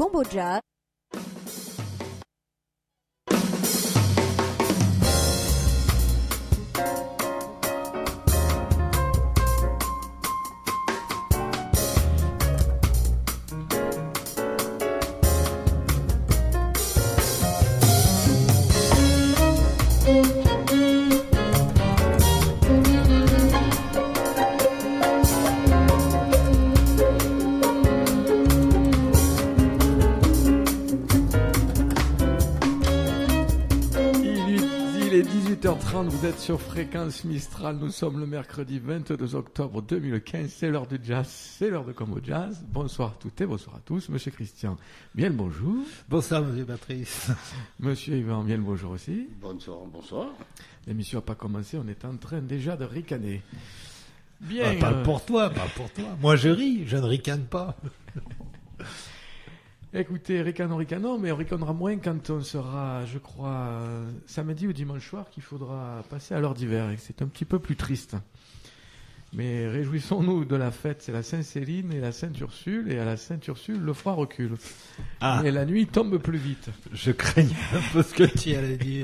Cambodge. Vous êtes sur Fréquence Mistral, nous sommes le mercredi 22 octobre 2015, c'est l'heure du jazz, c'est l'heure de Combo Jazz. Bonsoir à toutes et bonsoir à tous, Monsieur Christian, bien le bonjour. Bonsoir Monsieur Patrice. Monsieur Yvan, bien le bonjour aussi. Bonsoir, bonsoir. L'émission n'a pas commencé, on est en train déjà de ricaner. Bien. Pas pour toi, pas pour toi. Moi je ris, je ne ricane pas. Écoutez, ricanons, mais on ricanera moins quand on sera, je crois, samedi ou dimanche soir qu'il faudra passer à l'heure d'hiver et que c'est un petit peu plus triste. Mais réjouissons-nous de la fête, c'est la Sainte-Céline et la Sainte-Ursule, et à la Sainte-Ursule, le froid recule. Ah. Et la nuit tombe plus vite. Je craignais un peu ce que tu allais dire.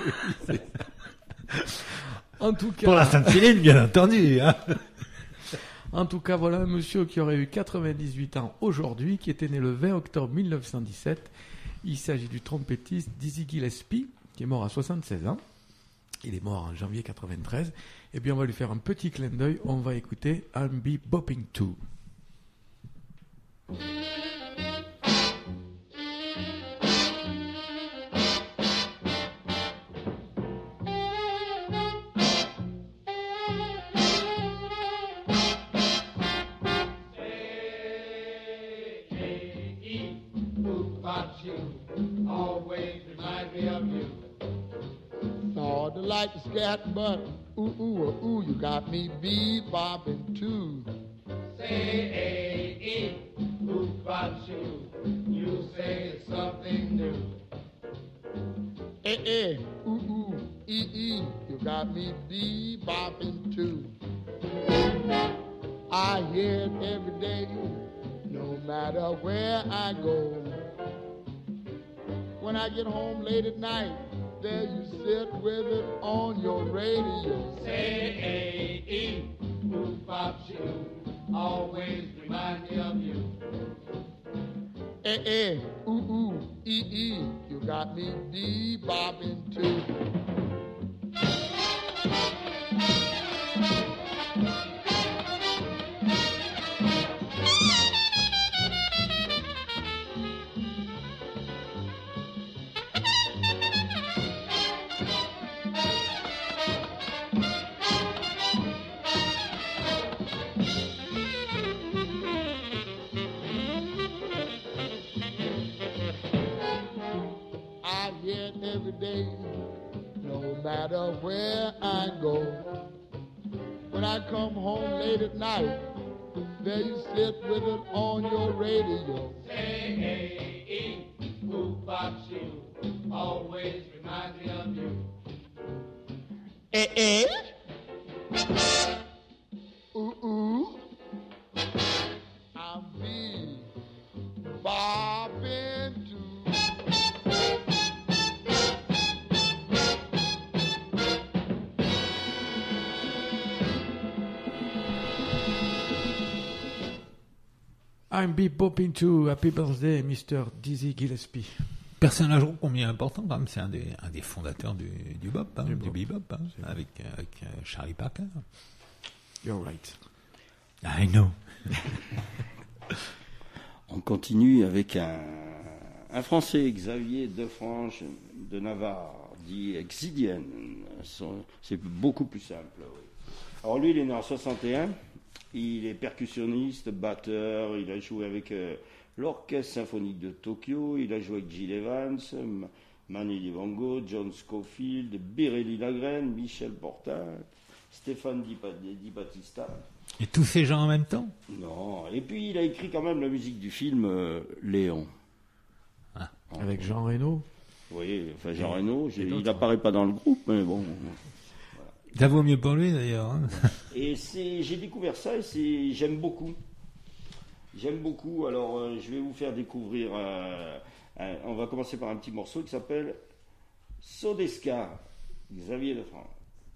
En tout cas... Pour la Sainte-Céline, bien entendu, hein. En tout cas, voilà un monsieur qui aurait eu 98 ans aujourd'hui, qui était né le 20 octobre 1917. Il s'agit du trompettiste Dizzy Gillespie, qui est mort à 76 ans. Il est mort en janvier 93. Et bien, on va lui faire un petit clin d'œil. On va écouter I'll Be Bopping Too. Like the scat, but ooh, you got me bebopping too. Say A-E, ooh, bop shoe. You say it's something new. A-A, ooh, E-E, you got me bebopping too. I hear it every day, no matter where I go. When I get home late at night, there you sit with it on your radio. Say A-E, ooh, pop shoe, always remind me of you. A-A, ooh, E-E, you got me bebopping too. Every day, no matter where I go. When I come home late at night, there you sit with it on your radio. Say A-E, ooh, pop shoe, always remind me of you. A-E, ooh, I'll be bopping too. I'm Be Bopping Too, Happy Birthday, Mr. Dizzy Gillespie. Personnage combien important quand même, c'est un des fondateurs du bop, hein, du bebop, hein, avec Charlie Parker. You're right. I know. On continue avec un Français, Xavier Defranche de Navarre, dit Xidienne. C'est beaucoup plus simple. Oui. Alors lui, il est né en 61. Il est percussionniste, batteur, il a joué avec l'Orchestre Symphonique de Tokyo, il a joué avec Gil Evans, Mani Dibango, John Scofield, Birelli Lagrène, Michel Portal, Stéphane Di Battista. Et tous ces gens en même temps ? Non, et puis il a écrit quand même la musique du film Léon. Ah. Avec Jean Reno ? Oui, enfin Jean Reno, il n'apparaît pas dans le groupe, mais bon... Ça vaut mieux pour lui d'ailleurs. Hein. Et j'ai découvert ça et j'aime beaucoup. J'aime beaucoup, alors je vais vous faire découvrir, on va commencer par un petit morceau qui s'appelle Sodesca, Xavier Defrange.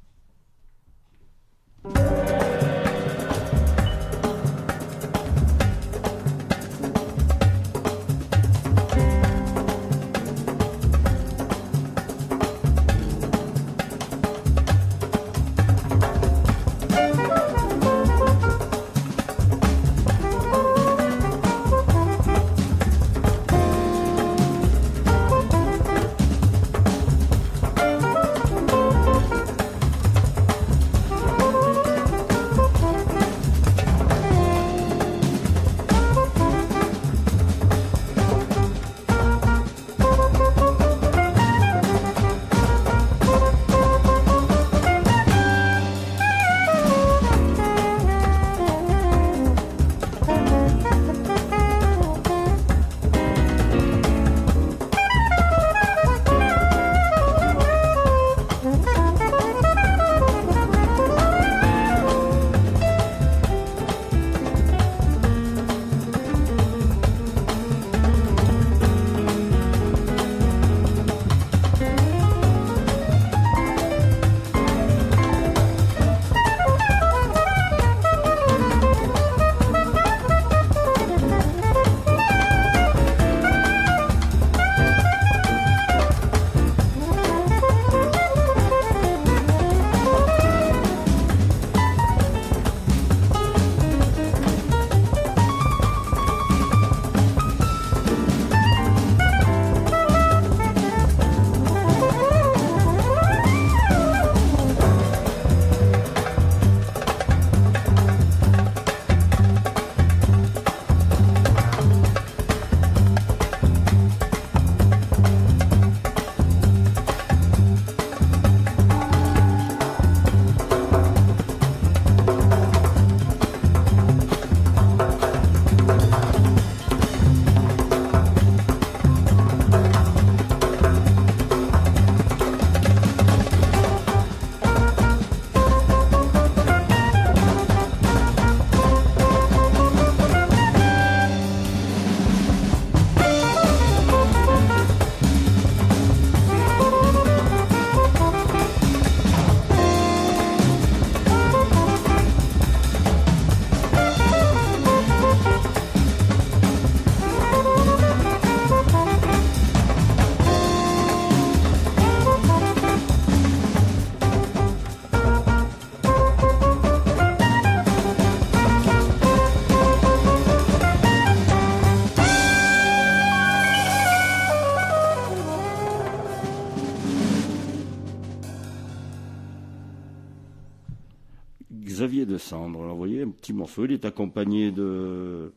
Xavier de Cendre. Alors, vous voyez, un petit morceau. Il est accompagné de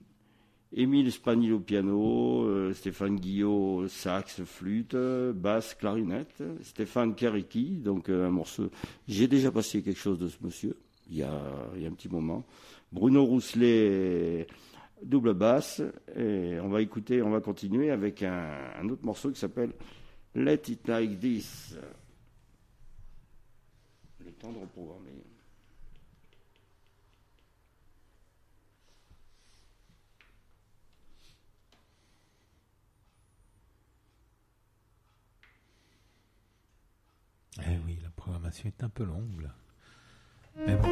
Émile Spanil au piano, Stéphane Guillot sax, flûte, basse, clarinette, Stéphane Kariki, donc un morceau. J'ai déjà passé quelque chose de ce monsieur il y a un petit moment. Bruno Rousselet, double basse, et on va continuer avec un autre morceau qui s'appelle Let It Like This. Le temps de reprogrammer. Eh oui, la programmation est un peu longue là. Mais bon.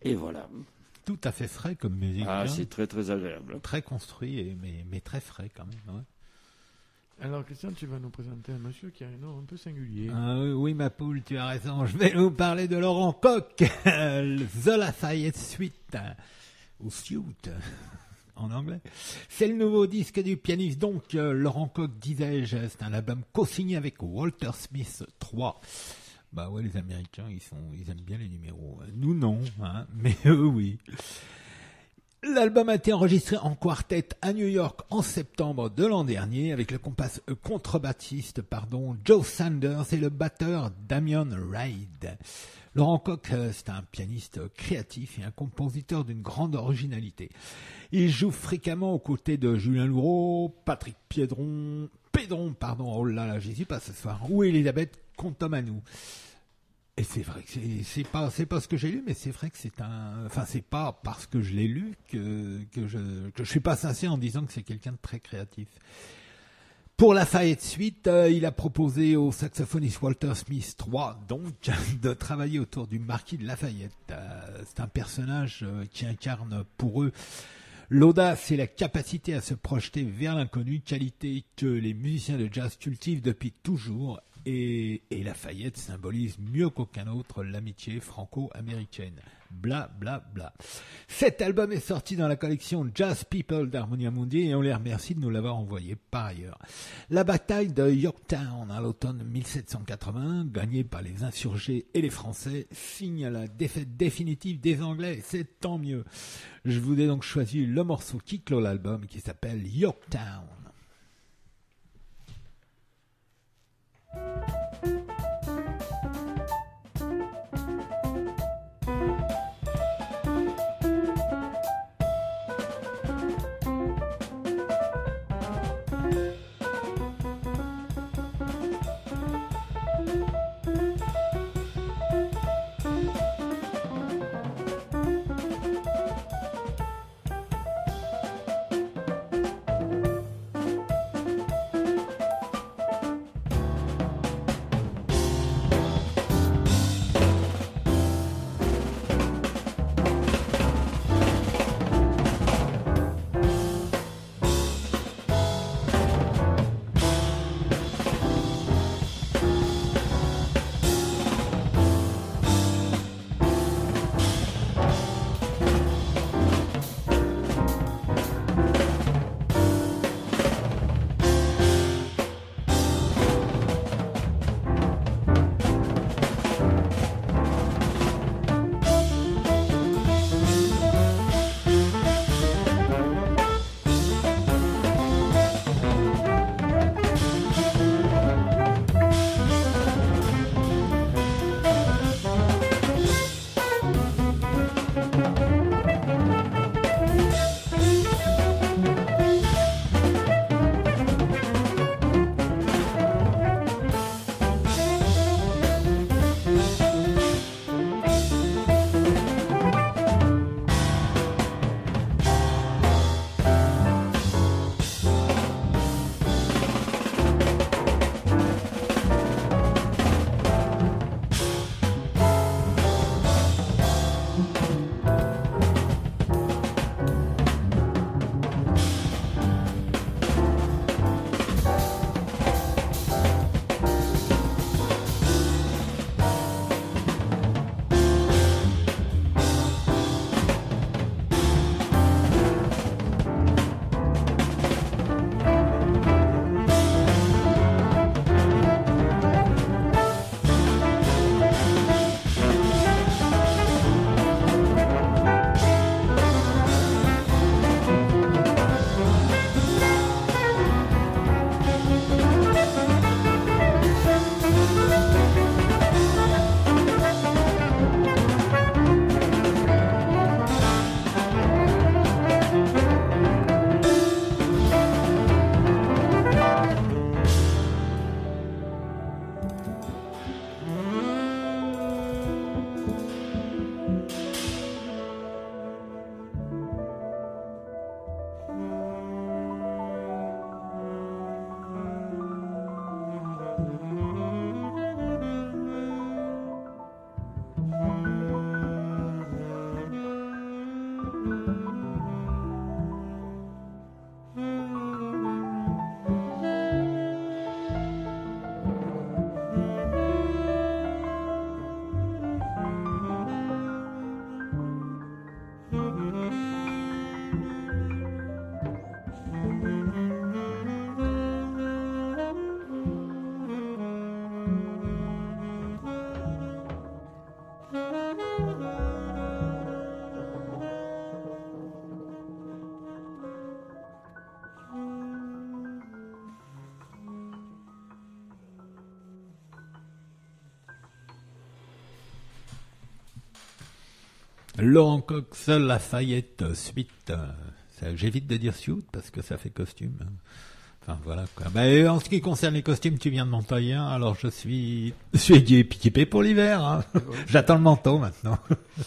Et voilà. Tout à fait frais comme musique. Ah, c'est très très agréable. Très construit, mais très frais quand même. Ouais. Alors Christian, tu vas nous présenter un monsieur qui a un nom un peu singulier. Oui, ma poule, tu as raison. Je vais vous parler de Laurent Koch, The Lafayette Suite, ou Suite en anglais. C'est le nouveau disque du pianiste, donc Laurent Koch, disais-je. C'est un album co-signé avec Walter Smith 3. Bah ouais, les Américains, ils aiment bien les numéros. Nous non, hein, mais eux oui. L'album a été enregistré en quartet à New York en septembre de l'an dernier avec le contrebassiste Joe Sanders et le batteur Damian Reid. Laurent Koch, c'est un pianiste créatif et un compositeur d'une grande originalité. Il joue fréquemment aux côtés de Julien Louraud, Patrick Pédron, oh là là, j'y suis pas ce soir, ou Elisabeth Contomanou. Et c'est vrai que c'est pas ce que j'ai lu, mais c'est vrai que c'est pas parce que je l'ai lu que je suis pas sincère en disant que c'est quelqu'un de très créatif. Pour la Lafayette Suite, il a proposé au saxophoniste Walter Smith 3, donc, de travailler autour du marquis de Lafayette. C'est un personnage qui incarne pour eux l'audace et la capacité à se projeter vers l'inconnu, qualité que les musiciens de jazz cultivent depuis toujours. Et Lafayette symbolise mieux qu'aucun autre l'amitié franco-américaine. Bla bla bla. Cet album est sorti dans la collection Jazz People d'Harmonia Mundi et on les remercie de nous l'avoir envoyé par ailleurs. La bataille de Yorktown à l'automne 1780, gagnée par les insurgés et les Français, signe la défaite définitive des Anglais. C'est tant mieux. Je vous ai donc choisi le morceau qui clôt l'album qui s'appelle Yorktown. Laurent Cox, Lafayette, suite. J'évite de dire suite parce que ça fait costume. Enfin voilà quoi. En ce qui concerne les costumes, tu viens de m'en tailler un, alors je suis équipé pour l'hiver. Hein. J'attends le manteau maintenant.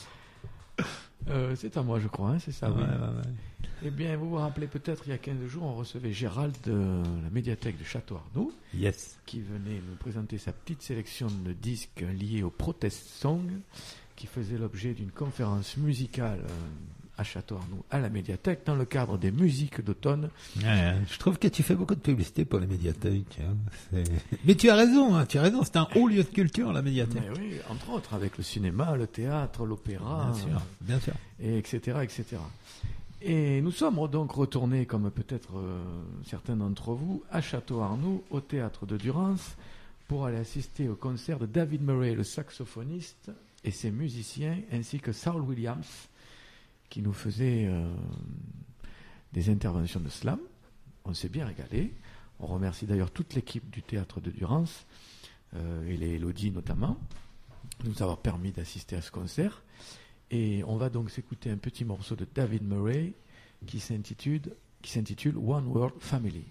C'est à moi, je crois, hein, c'est ça. Oui. Ouais. Eh bien, vous vous rappelez peut-être, il y a 15 jours, on recevait Gérald de la médiathèque de Château-Arnoux, Yes. qui venait nous présenter sa petite sélection de disques liés au protest song, qui faisait l'objet d'une conférence musicale à Château-Arnoux, à la médiathèque, dans le cadre des musiques d'automne. Ouais, je trouve que tu fais beaucoup de publicité pour la médiathèque. Hein. Mais tu as raison, c'est un haut lieu de culture, la médiathèque. Mais oui, entre autres, avec le cinéma, le théâtre, l'opéra, bien sûr. et etc., etc. Et nous sommes donc retournés, comme peut-être certains d'entre vous, à Château-Arnoux, au théâtre de Durance, pour aller assister au concert de David Murray, le saxophoniste, et ses musiciens, ainsi que Saul Williams, qui nous faisait des interventions de slam. On s'est bien régalé. On remercie d'ailleurs toute l'équipe du théâtre de Durance, et les Elodie notamment, de nous avoir permis d'assister à ce concert. Et on va donc s'écouter un petit morceau de David Murray qui s'intitule One World Family.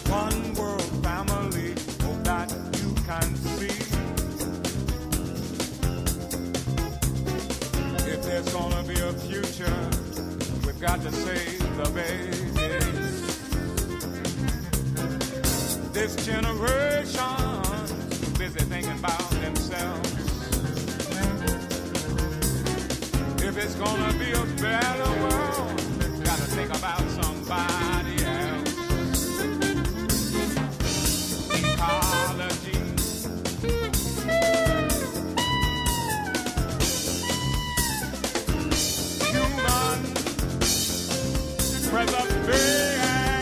one world family that you can see. If there's gonna be a future, we've got to save the babies. This generation's busy thinking about themselves. If it's gonna be a better world, it's gotta think about somebody else. Ecology. Human preservation.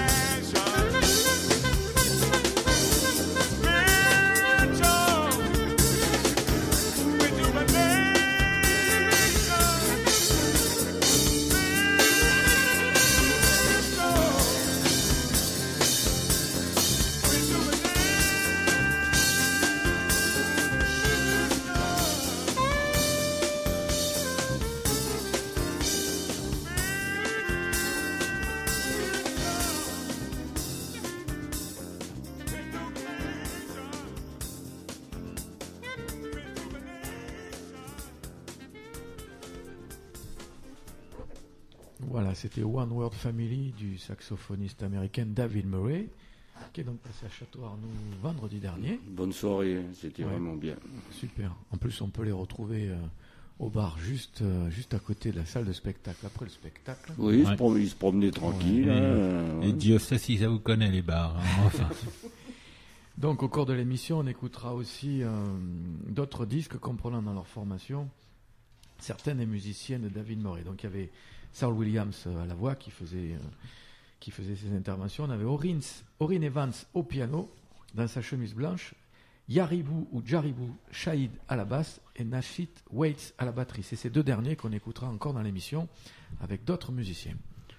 Voilà, c'était One World Family du saxophoniste américain David Murray, qui est donc passé à Château Arnoux vendredi dernier. Bonne soirée, c'était Ouais. vraiment bien. Super. En plus, on peut les retrouver au bar juste à côté de la salle de spectacle, après le spectacle. Oui, Ouais. il se promenait tranquille. Ouais. hein, Et ouais. Dieu sait si ça vous connaît les bars. hein, Enfin, Donc, au cours de l'émission, on écoutera aussi d'autres disques comprenant dans leur formation certaines des musiciennes de David Murray. Donc, il y avait Saul Williams à la voix qui faisait ses interventions. On avait Orrin Evans au piano, dans sa chemise blanche, Yaribou ou Jaribou Shahid à la basse et Nashit Waits à la batterie. C'est ces deux derniers qu'on écoutera encore dans l'émission avec d'autres musiciens.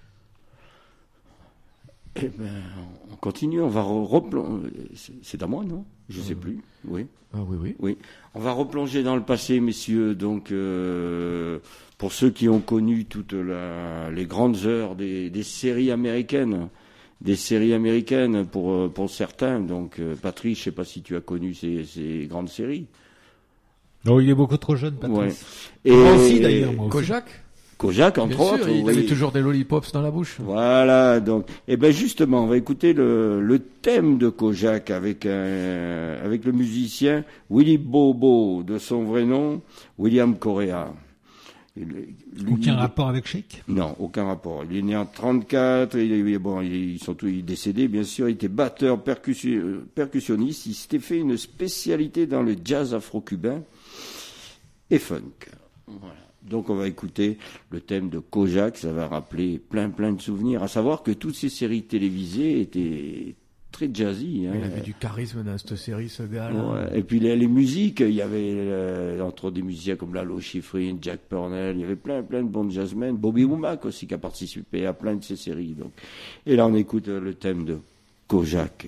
Eh ben, on continue, on va replonger. C'est à moi, non? Je sais plus. Oui. Ah oui. Oui. On va replonger dans le passé, messieurs. Donc, pour ceux qui ont connu toutes les grandes heures des séries américaines, pour certains. Donc, Patrice, je sais pas si tu as connu ces grandes séries. non, il est beaucoup trop jeune, Ouais. Patrice. Et Moi aussi, d'ailleurs, moi aussi. Kojak, Kojak, bien entre autres. sûr, il oui. avait toujours des lollipops dans la bouche. Voilà, donc, et ben justement, on va écouter le thème de Kojak avec le musicien Willie Bobo, de son vrai nom, William Correa. Lui- Aucun rapport avec Chic? Non, aucun rapport. Il est né en 34, il est décédé, bien sûr, il était batteur, percussionniste, il s'était fait une spécialité dans le jazz afro-cubain et funk. Voilà. Donc on va écouter le thème de Kojak, ça va rappeler plein de souvenirs, à savoir que toutes ces séries télévisées étaient très jazzy. Hein. Il avait du charisme dans cette série, ce gars. Ouais. Et puis les musiques, il y avait entre autres des musiciens comme Lalo Schifrin, Jack Purnell, il y avait plein de bons jazzmen, Bobby Womack aussi qui a participé à plein de ces séries. Donc. Et là on écoute le thème de Kojak.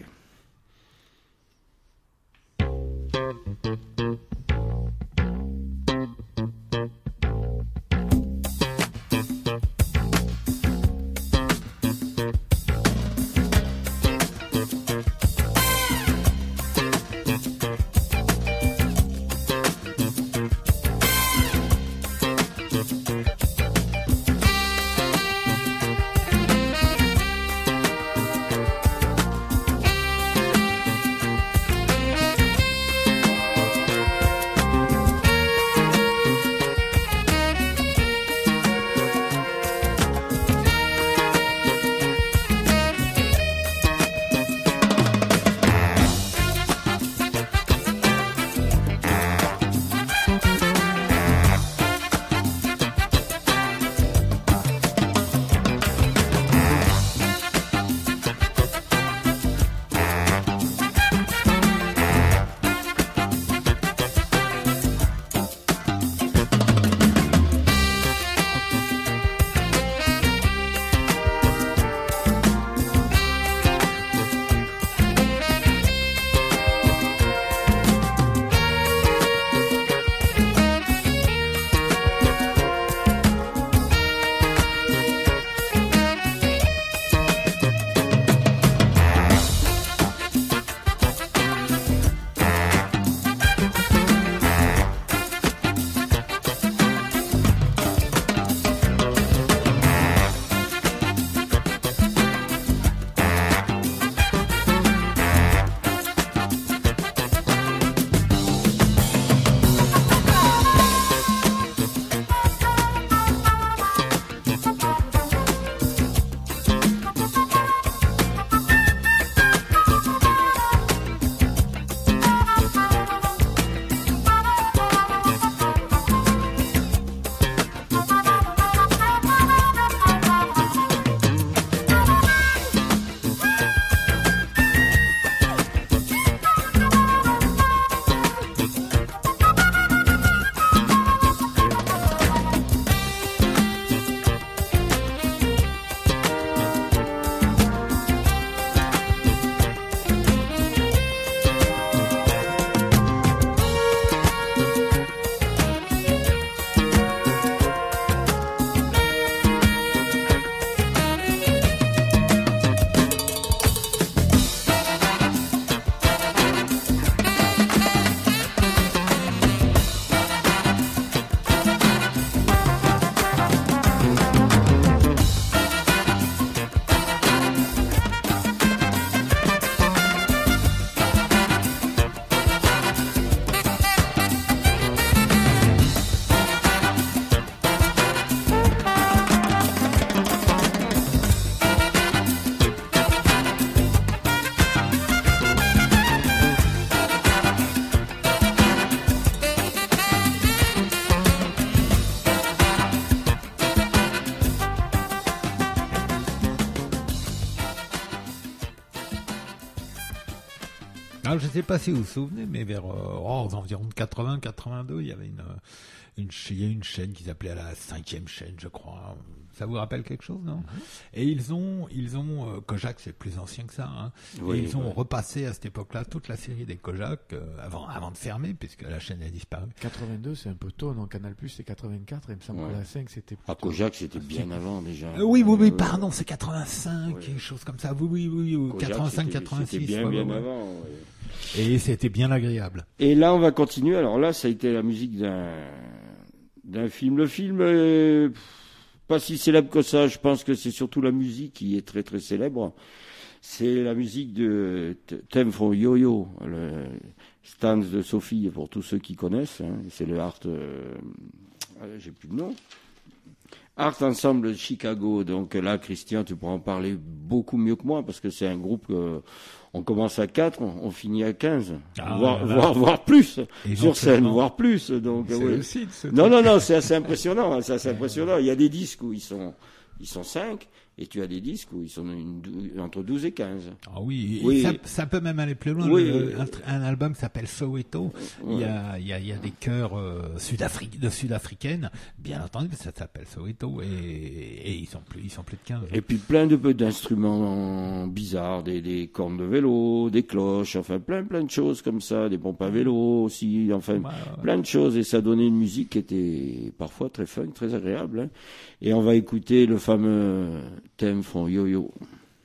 Alors, je ne sais pas si vous vous souvenez, mais vers aux environs de 80-82, il y avait il y a une chaîne qui s'appelait la 5e chaîne, je crois. Ça vous rappelle quelque chose, non? Et ils ont Kojak, c'est plus ancien que ça, hein. Oui, et ils ont ouais. repassé à cette époque-là toute la série des Kojak avant de fermer, puisque la chaîne a disparu. 82, c'est un peu tôt, non? Canal+, c'est 84, et il me semble Ouais. que la 5, c'était À Kojak, c'était bien avant déjà. Oui, pardon, c'est 85, quelque chose comme ça. Oui, Kojak, 85, c'était 86. C'était bien ouais. avant. Ouais. Et c'était bien agréable. Et là, on va continuer. Alors là, ça a été la musique d'un film. Le film est pas si célèbre que ça. Je pense que c'est surtout la musique qui est très très célèbre. C'est la musique de Theme from Yo-Yo, le Stans de Sophie, pour tous ceux qui connaissent. Hein. C'est le Art... j'ai plus de nom. Art Ensemble de Chicago. Donc là, Christian, tu pourras en parler beaucoup mieux que moi, parce que c'est un groupe... on commence à 4, on finit à 15, voire plus, sur scène, voire plus. Donc, C'est oui. le site, ce Non, truc. c'est assez impressionnant, hein, c'est assez impressionnant. Il y a des disques où ils sont 5, et tu as des disques où ils sont entre 12 et 15. Ah oui, Oui. ça peut même aller plus loin. Oui. Un album s'appelle Soweto. Ouais. Il y a des chœurs sud-africaines, bien entendu, ça s'appelle Soweto, et ils sont plus de 15. Et puis plein d'instruments bizarres, des cornes de vélo, des cloches, enfin plein de choses comme ça, des pompes à vélo aussi, enfin Ouais. plein de choses, et ça donnait une musique qui était parfois très fun, très agréable. Hein. Et on va écouter le fameux thème from Yo-Yo.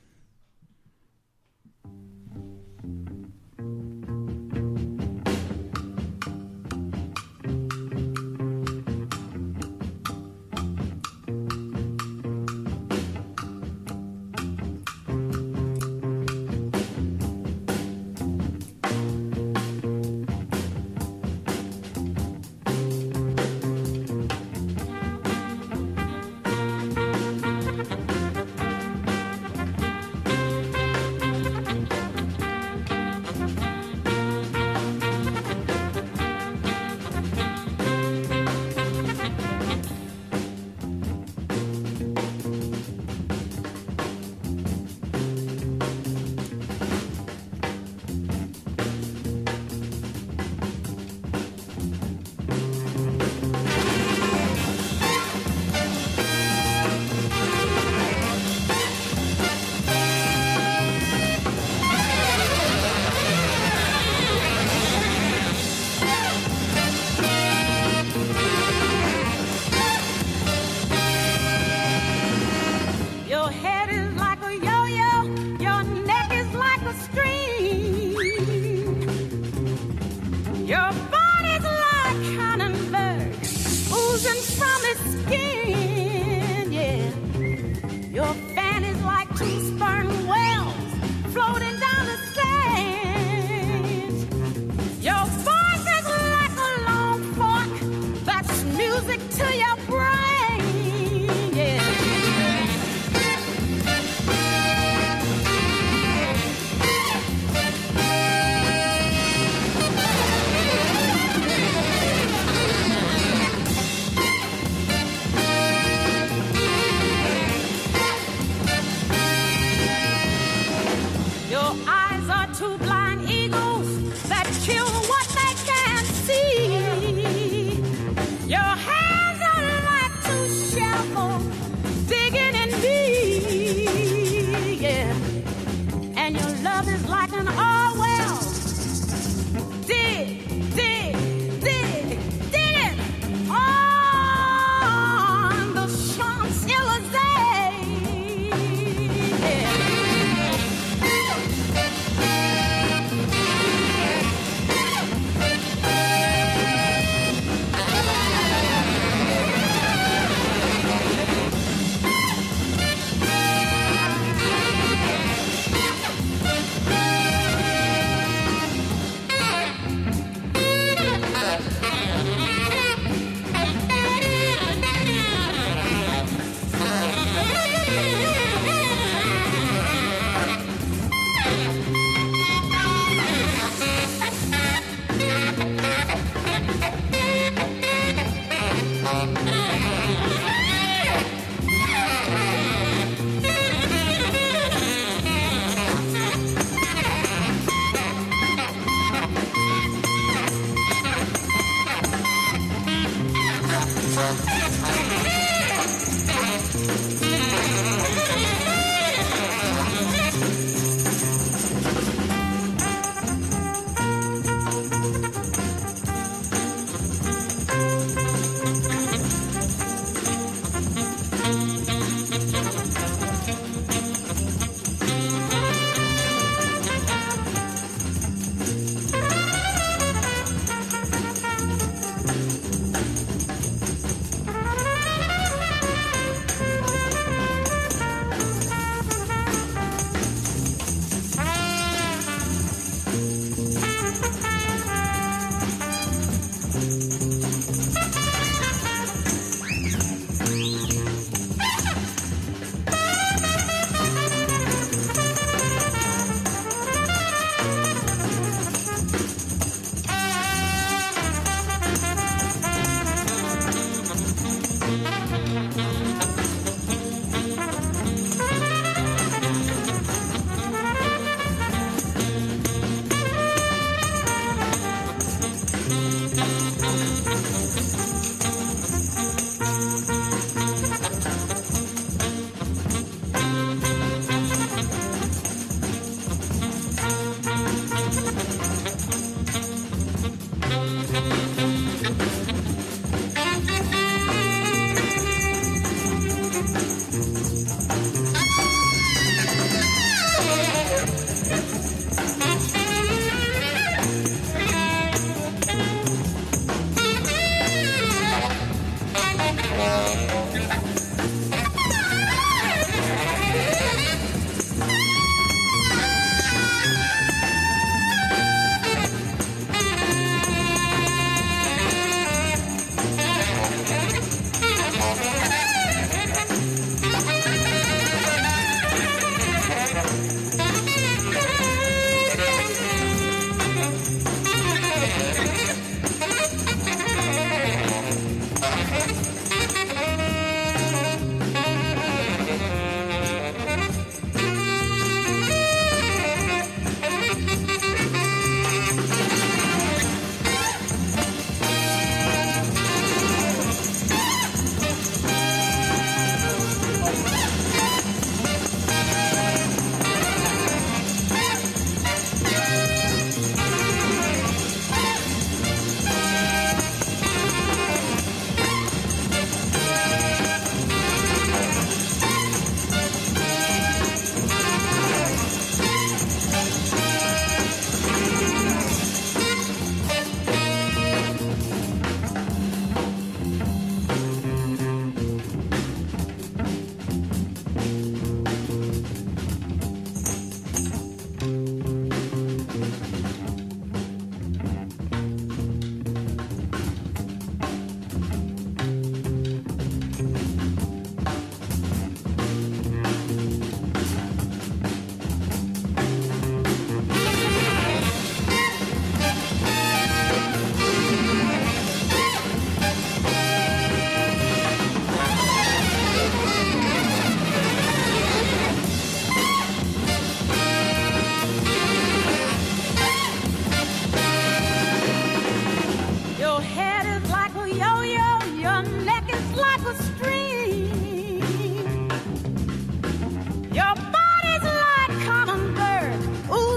Your head is like a yo-yo, your neck is like a string. Your body's like cottonburg, oozing from its skin, yeah. Your fan is like two sperm whales floating down the sands. Your voice is like a long fork that's music to your brain, yeah. Your eyes are two blind eagles that kill what they can't see. Your hands are like two shovels digging in deep, yeah. And your love is like an oil well. Dig it on the Champs-Élysées, yeah.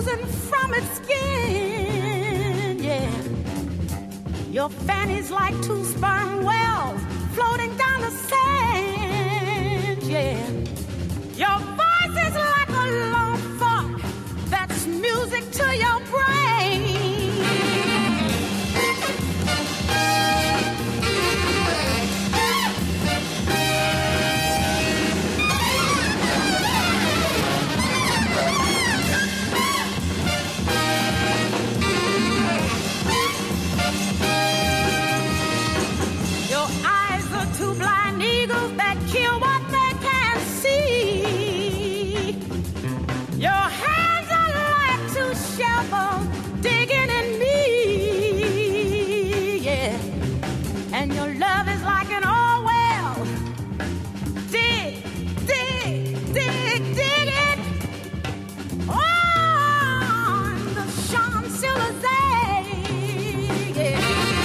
oozing from its skin, yeah. Your fanny's like two sperm wells floating down the sand, yeah. Your voice is like a long funk that's music to your brain. Your eyes are two blind eagles that kill what they can't see. Your hands are like two shovels digging in me, yeah. And your love is like an oil well. Dig, dig, dig, dig it on the Champs-Élysées, yeah.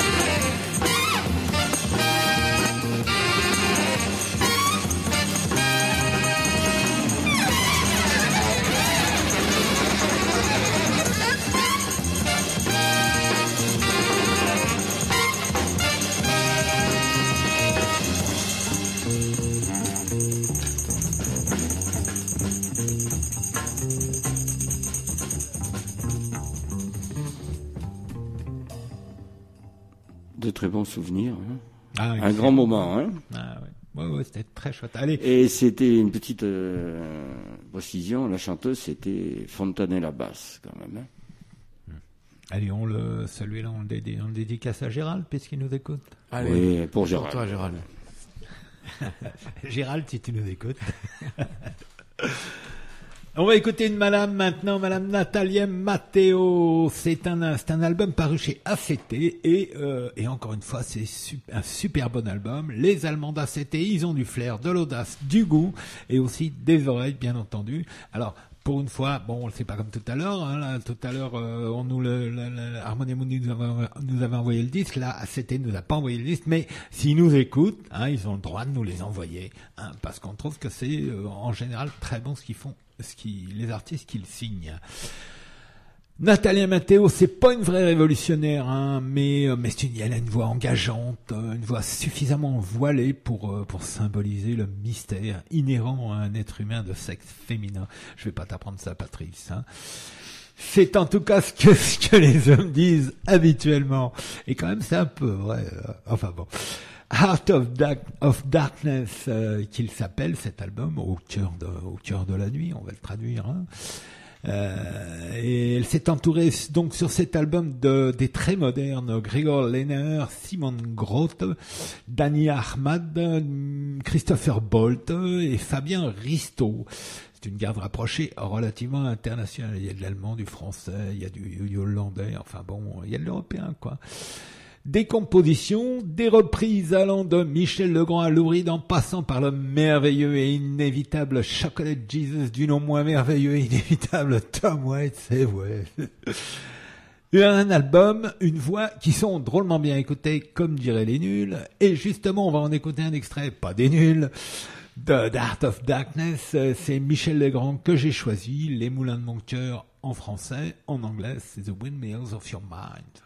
De très bons souvenirs. Hein. Ah, Un grand moment. Hein. Ah, ouais, c'était très chouette. Allez. Et c'était une petite précision, la chanteuse c'était Fontanella Bass quand même. Hein. Allez, celui-là, on le dédicace à Gérald, puisqu'il nous écoute. Allez, Oui, pour Gérald. toi, Gérald. Gérald, si tu nous écoutes. On va écouter une madame maintenant, madame Natalia Matteo. C'est un album paru chez ACT et encore une fois, c'est un super bon album. Les Allemands d'ACT, ils ont du flair, de l'audace, du goût et aussi des oreilles, bien entendu. Alors, pour une fois, bon, c'est pas comme tout à l'heure. Hein, là, tout à l'heure, Harmonia Mundi nous avait envoyé le disque. Là, ACT nous a pas envoyé le disque, mais s'ils nous écoutent, hein, ils ont le droit de nous les envoyer, hein, parce qu'on trouve que c'est en général très bon ce qu'ils font, les artistes qu'ils signent. Natalia Matteo, c'est pas une vraie révolutionnaire, hein, mais elle a une voix engageante, une voix suffisamment voilée pour symboliser le mystère inhérent à un être humain de sexe féminin. Je vais pas t'apprendre ça, Patrice, hein. C'est en tout cas ce que les hommes disent habituellement. Et quand même, c'est un peu vrai. Enfin bon. Heart of Darkness, qu'il s'appelle cet album, au cœur de la nuit, on va le traduire, hein. Et elle s'est entourée donc sur cet album des très modernes Gregor Lehner, Simon Groth, Danny Ahmad, Christopher Bolt et Fabien Risto. C'est une garde rapprochée relativement internationale. Il y a de l'allemand, du français, il y a du hollandais, enfin bon, il y a de l'européen, quoi. Des compositions, des reprises allant de Michel Legrand à Lou Reed en passant par le merveilleux et inévitable Chocolate Jesus du non moins merveilleux et inévitable Tom Waits, c'est vrai. Un album, une voix qui sont drôlement bien écoutées, comme diraient les nuls. Et justement, on va en écouter un extrait, pas des nuls, de Heart of Darkness. C'est Michel Legrand que j'ai choisi, Les Moulins de mon cœur en français, en anglais, c'est The Windmills of Your Mind.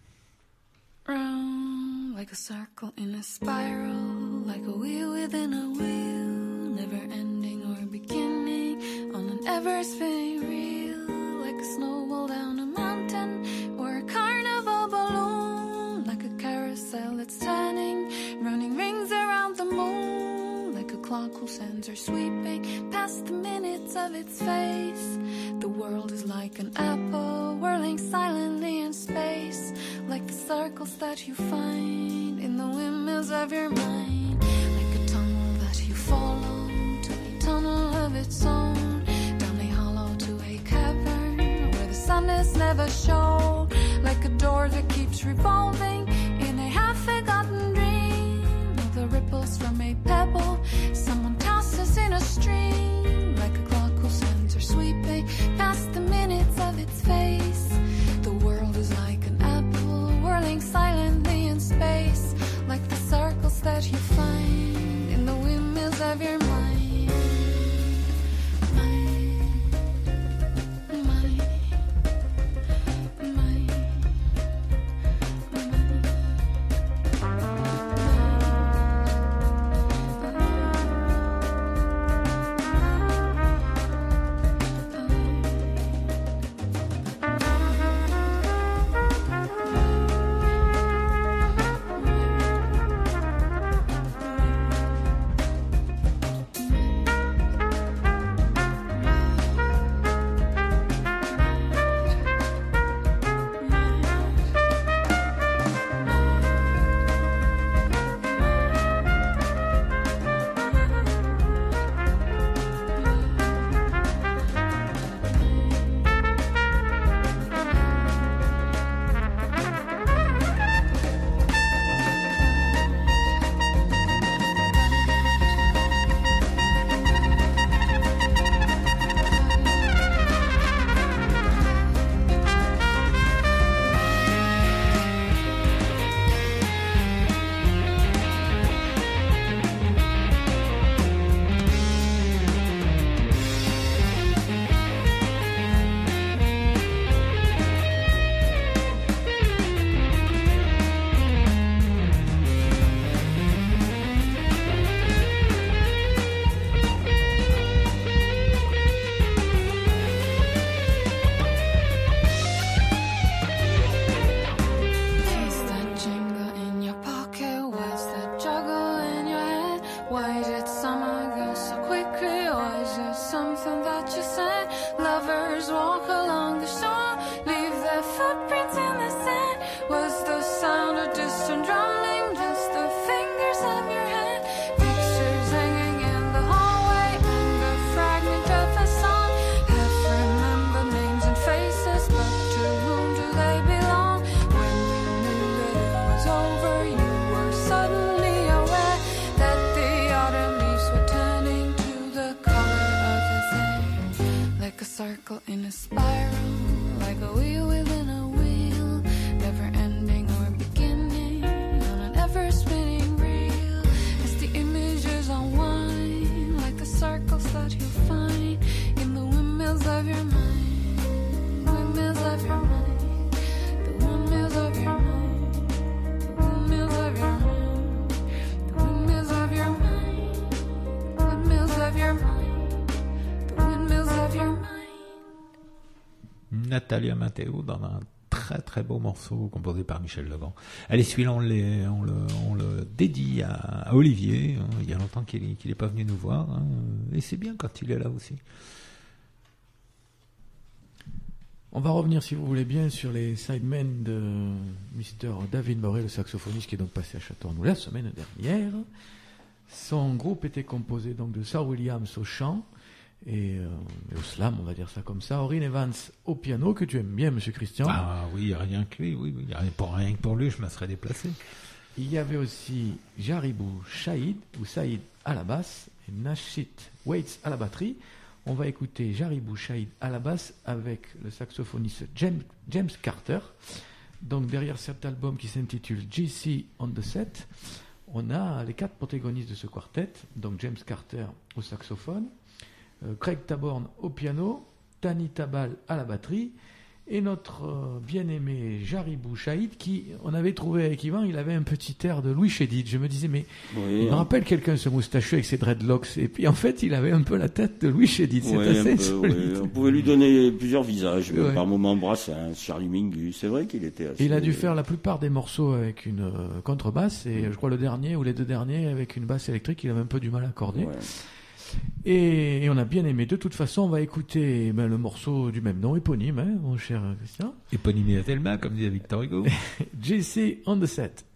Round like a circle in a spiral, like a wheel within a wheel, never ending or beginning, on an ever spinning reel, like a snowball down a mountain or a carnival balloon, like a carousel that's turning, running rings around the moon, like a clock whose sands are sweeping past the minutes of its face. The world is like an apple whirling silently in space, like the circles that you find in the windmills of your mind, like a tunnel that you follow to a tunnel of its own, down a hollow to a cavern where the sun is never shown, like a door that keeps revolving in a half-forgotten dream, like the ripples from a pebble someone tosses in a stream, like a clock whose hands are sweeping past the minutes of its face. The world is like an apple whirling silently in space, like the circles that you find in the windmills of your mind. Mind. Natalia Matteo dans un très très beau morceau composé par Michel Legrand. Allez, celui-là on le dédie à Olivier. Il y a longtemps qu'il est pas venu nous voir, hein, et c'est bien quand il est là aussi. On va revenir, si vous voulez bien, sur les sidemen de Mr. David Morey, le saxophoniste qui est donc passé à Châteauneuf la semaine dernière. Son groupe était composé donc de Sir Williams au chant et au slam, on va dire ça comme ça. Orrin Evans au piano, que tu aimes bien, Monsieur Christian. Ah oui, rien que lui, oui. Rien que pour lui, je me serais déplacé. Il y avait aussi Jaribou Shahid, ou Saïd à la basse, et Nashit Waits à la batterie. On va écouter Jaribou Shahid à la basse avec le saxophoniste James Carter. Donc derrière cet album qui s'intitule JC on the Set, on a les 4 protagonistes de ce quartet. Donc James Carter au saxophone, Craig Taborn au piano, Tani Tabal à la batterie, et notre bien-aimé Jaribou Shahid, qui, on avait trouvé avec Yvan, il avait un petit air de Louis Chédid. Je me disais, mais il me rappelle quelqu'un, ce moustachu avec ses dreadlocks. Et puis en fait, il avait un peu la tête de Louis Chédid. C'est assez insolite. On pouvait lui donner plusieurs visages. Par moments, Brassens, Charlie Mingus. C'est vrai qu'il était assez... Il a dû faire la plupart des morceaux avec une contrebasse, et je crois le dernier ou les 2 derniers avec une basse électrique, il avait un peu du mal à accorder. Ouais. Et on a bien aimé. De toute façon, on va écouter le morceau du même nom, éponyme, hein, mon cher Christian. Éponyme à Thelma, comme disait Victor Hugo. JC on the Set.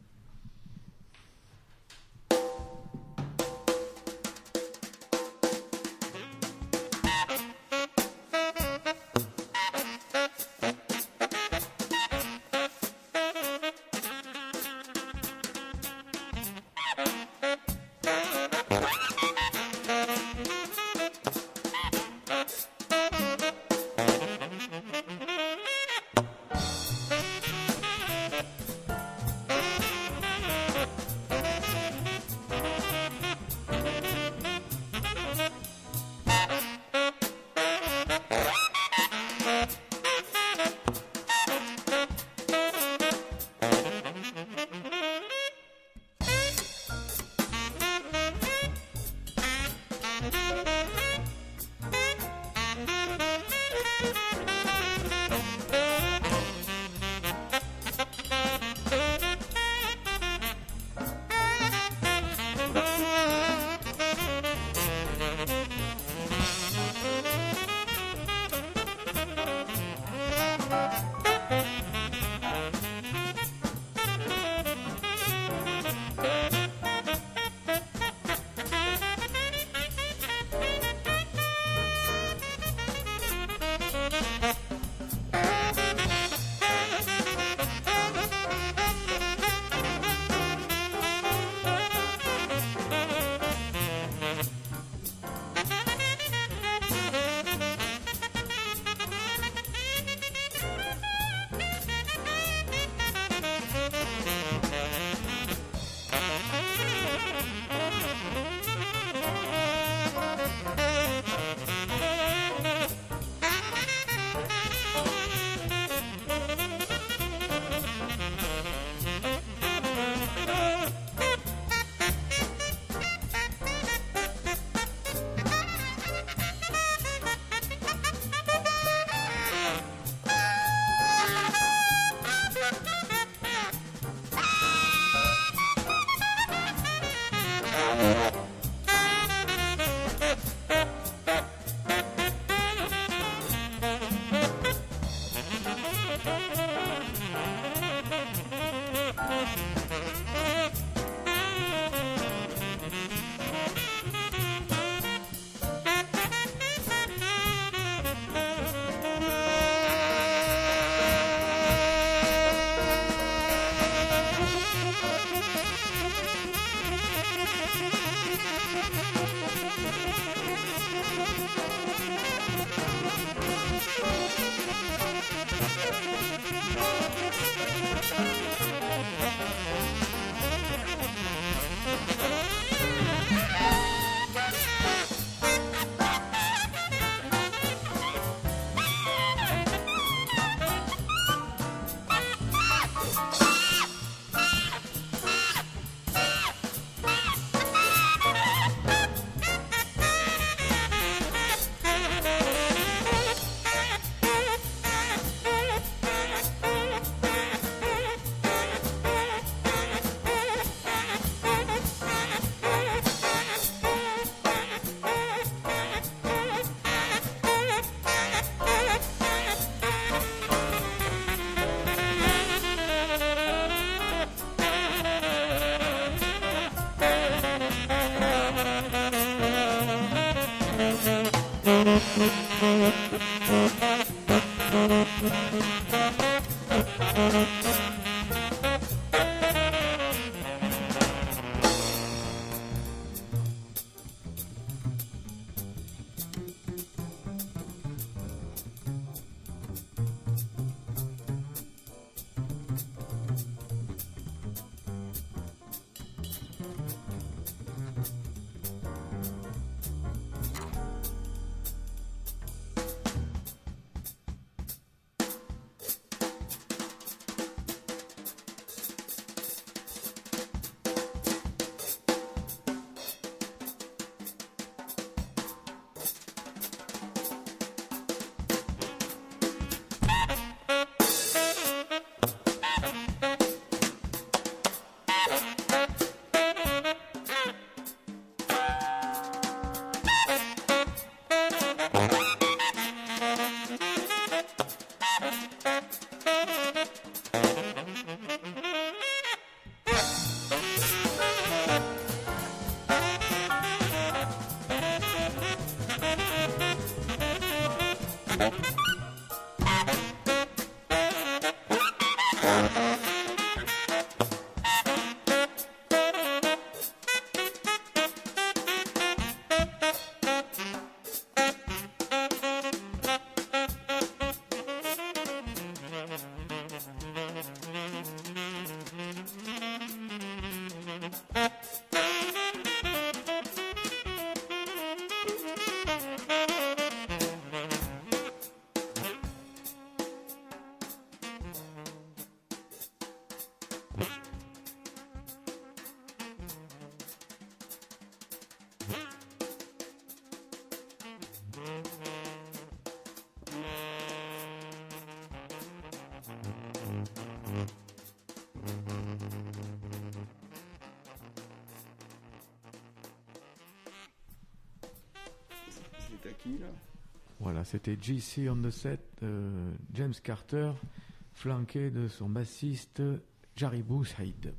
C'est à qui là? Voilà, c'était JC on the set, James Carter, flanqué de son bassiste Jaribou Saïd.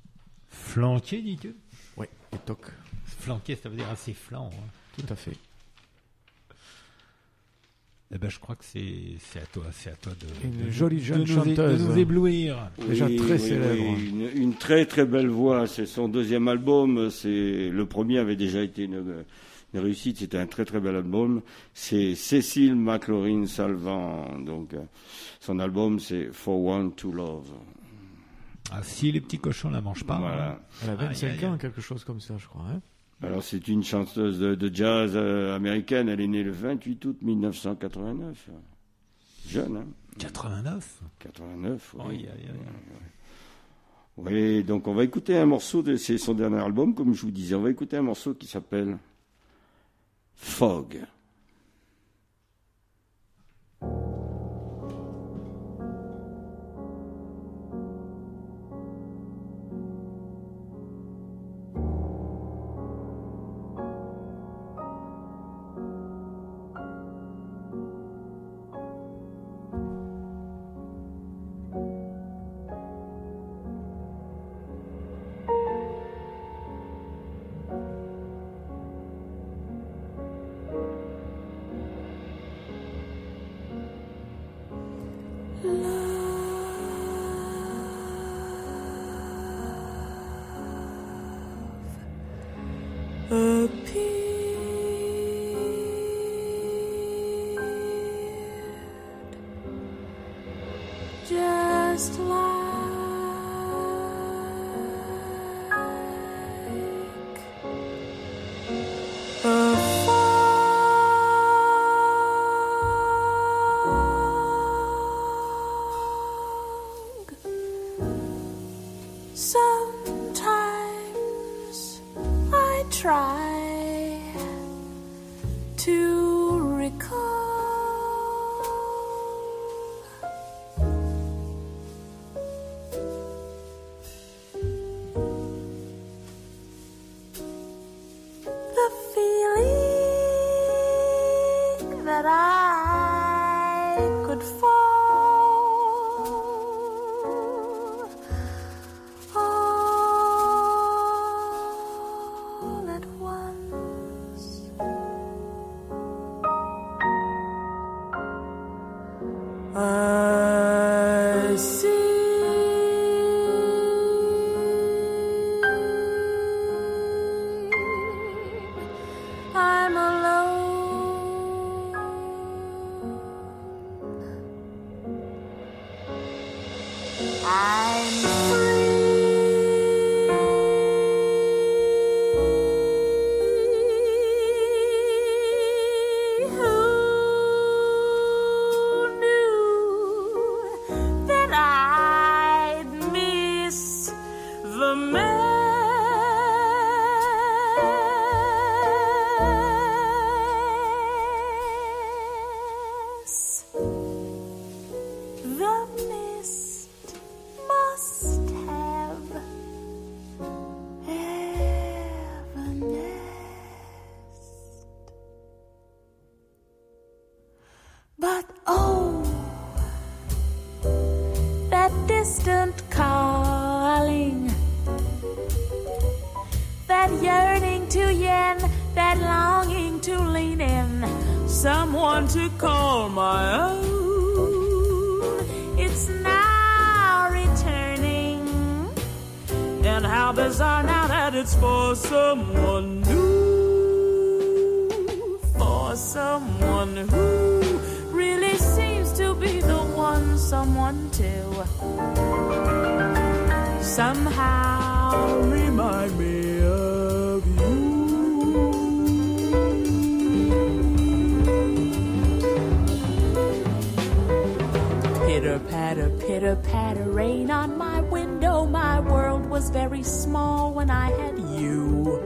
Flanqué, dis-tu? Ouais, et toc. Flanqué, ça veut dire assez flanc. Hein. Tout à fait. Eh ben, je crois que c'est à toi Une jolie jeune de nous chanteuse. de nous éblouir. Déjà très célèbre. Oui, une très très belle voix. C'est son deuxième album. Le premier avait déjà été une réussite. C'était un très très bel album. C'est Cécile McLaurin Salvant. Donc son album c'est For One to Love. Ah, si les petits cochons la mangent pas. Voilà. Hein. Elle a 25 Aïe, aïe, ans, aïe. quelque chose comme ça, je crois. Hein. Alors c'est une chanteuse de jazz américaine. Elle est née le 28 août 1989. Jeune, hein? 89. 89. Oui. Aïe, aïe, aïe. Oui, donc on va écouter un morceau, c'est son dernier album, comme je vous disais, on va écouter un morceau qui s'appelle Fog. Just like a fog. Sometimes I try to recall the feeling that I could fall all at once. I'm free. Who knew that I'd miss the mess? The mist must have evanesced. But oh, that distant calling, that yearning to yen, that longing to lean in, someone to call my own. It's now returning, and how bizarre now that it's for someone new, for someone who really seems to be the one, someone to somehow remind me of you. Pitter patter, rain on my window. My world was very small when I had you.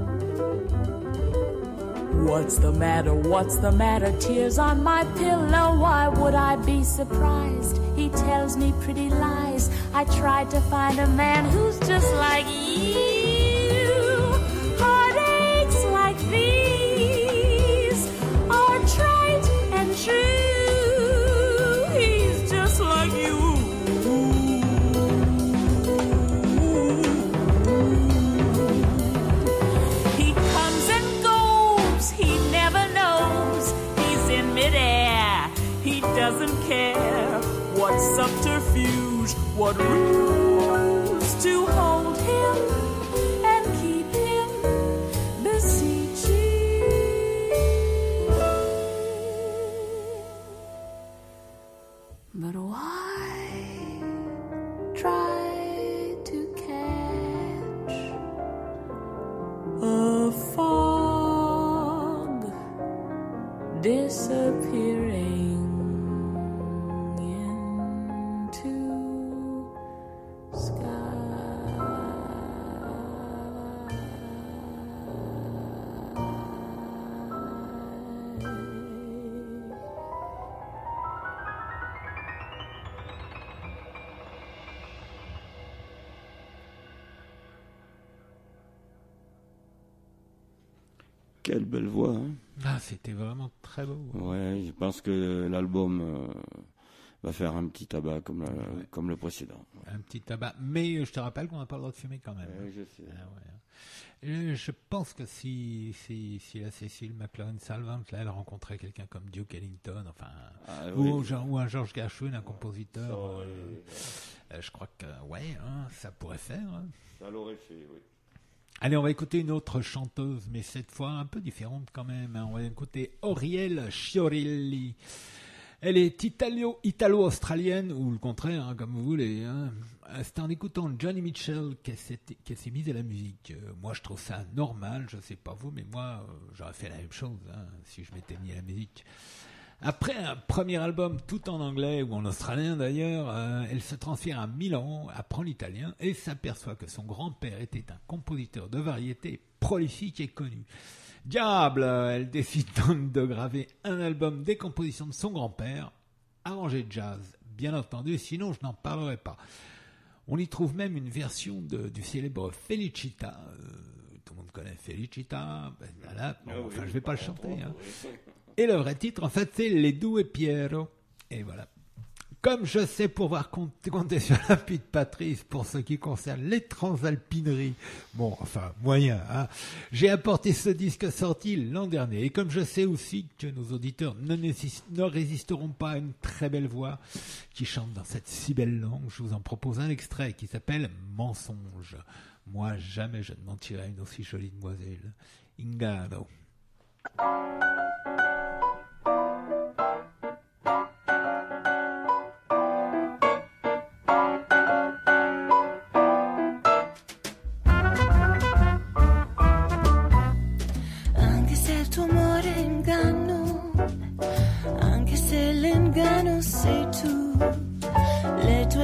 What's the matter? What's the matter? Tears on my pillow. Why would I be surprised? He tells me pretty lies. I tried to find a man who's just like you. Heartaches like these are trite and true. He's just like you. He comes and goes. He never knows. He's in midair. He doesn't care what subterfuge, what rules to hold him and keep him beseeching. But why try to catch a fog disappearing into sky? Quelle belle voix, hein. Ah, c'était vraiment très beau. Ouais, je pense que l'album va faire un petit tabac comme le précédent. Un petit tabac. Mais je te rappelle qu'on n'a pas le droit de fumer quand même. Ouais, je sais. Ah ouais. Je pense que si la Cécile McLaren Salvant, là, elle rencontrait quelqu'un comme Duke Ellington, enfin, ou un George Gershwin, un compositeur, je crois que, ouais, hein, ça pourrait faire. Hein. Ça l'aurait fait, oui. Allez, on va écouter une autre chanteuse, mais cette fois un peu différente quand même. Hein. On va écouter Oriel Sciorilli. Elle est italo-australienne, ou le contraire, hein, comme vous voulez. Hein. C'est en écoutant Johnny Mitchell qu'elle s'est mise à la musique. Moi, je trouve ça normal, je sais pas vous, mais moi, j'aurais fait la même chose hein, si je m'étais mis à la musique. Après un premier album tout en anglais, ou en australien d'ailleurs, elle se transfère à Milan, apprend l'italien, et s'aperçoit que son grand-père était un compositeur de variété prolifique et connu. Diable, elle décide donc de graver un album des compositions de son grand-père, arrangé de jazz, bien entendu, sinon je n'en parlerai pas. On y trouve même une version du célèbre Felicita. Tout le monde connaît Felicita. Ben, voilà. Bon, enfin, je vais pas le chanter. Hein. Et le vrai titre, en fait, c'est Les Due Piero. Et voilà. Comme je sais pouvoir compter sur l'appui de Patrice pour ce qui concerne les transalpineries, bon, enfin, moyen, hein, j'ai apporté ce disque sorti l'an dernier. Et comme je sais aussi que nos auditeurs ne résisteront pas à une très belle voix qui chante dans cette si belle langue, je vous en propose un extrait qui s'appelle Mensonge. Moi, jamais je ne mentirai à une aussi jolie demoiselle. Ingado.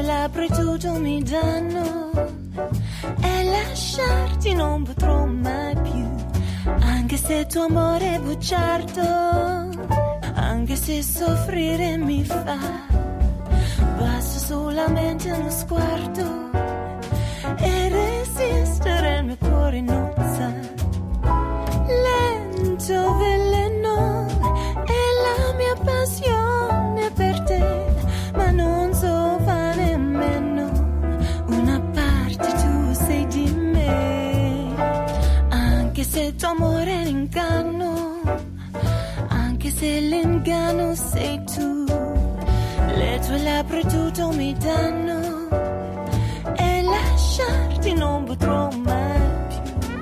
labbra e tutto mi danno, e lasciarti non potrò mai più, anche se tuo amore è bugiardo, anche se soffrire mi fa, basta solamente uno sguardo e resistere, il mio cuore non sa, lento veleno è la mia passione per te, ma non so fa nemmeno una parte tu sei di me, anche se tuo amore è l'inganno, anche se l'inganno sei tu, le tue labbra tutto mi danno, e lasciarti non potrò mai più.